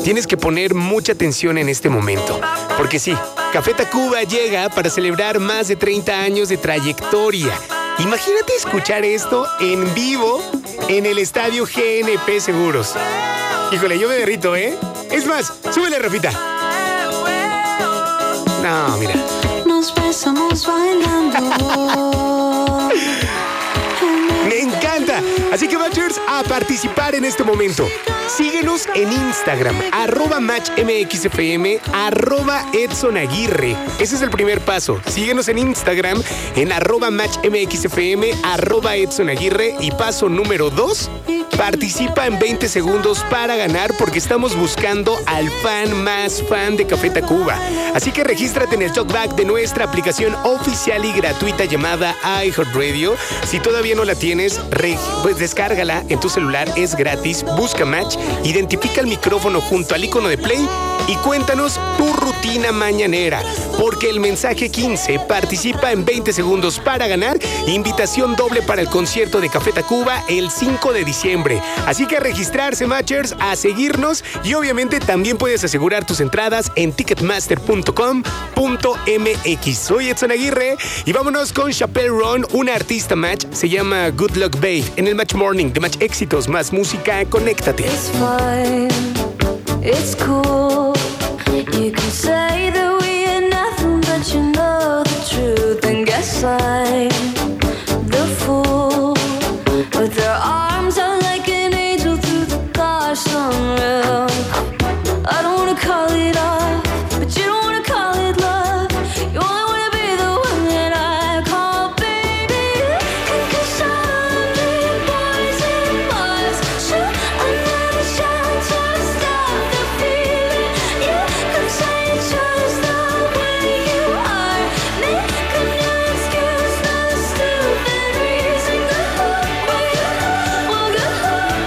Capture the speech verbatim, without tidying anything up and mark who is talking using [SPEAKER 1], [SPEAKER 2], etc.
[SPEAKER 1] tienes que poner mucha atención en este momento. Porque sí, Café Tacuba llega para celebrar más de treinta años de trayectoria. Imagínate escuchar esto en vivo en el estadio G N P Seguros. Híjole, yo me derrito, ¿eh? Es más, súbele, Rafita. No, mira.
[SPEAKER 2] Nos besamos bailando.
[SPEAKER 1] Me encanta. Así que, Matchers, a participar en este momento. Síguenos en Instagram, arroba MatchMXFM, arroba Edson Aguirre. Ese es el primer paso. Síguenos en Instagram, en arroba MatchMXFM, arroba Edson Aguirre. Y paso número dos, participa en veinte segundos para ganar, porque estamos buscando al fan más fan de Café Tacuba. Así que regístrate en el talkback de nuestra aplicación oficial y gratuita llamada iHeartRadio. Si todavía no la tienes, re- pues descárgala en tu celular, es gratis. Busca Match, identifica el micrófono junto al icono de play y cuéntanos tu rutina mañanera, porque el mensaje quince participa en veinte segundos para ganar. Invitación doble para el concierto de Café Tacuba el cinco de diciembre. Así que a registrarse, Matchers, a seguirnos, y obviamente también puedes asegurar tus entradas en ticketmaster punto com punto m x. Soy Edson Aguirre y vámonos con Chappelle Roan, una artista Match, se llama Good Luck Babe, en el Match Morning de Match Éxitos, más música, conéctate.
[SPEAKER 2] It's fine, it's cool. You can say the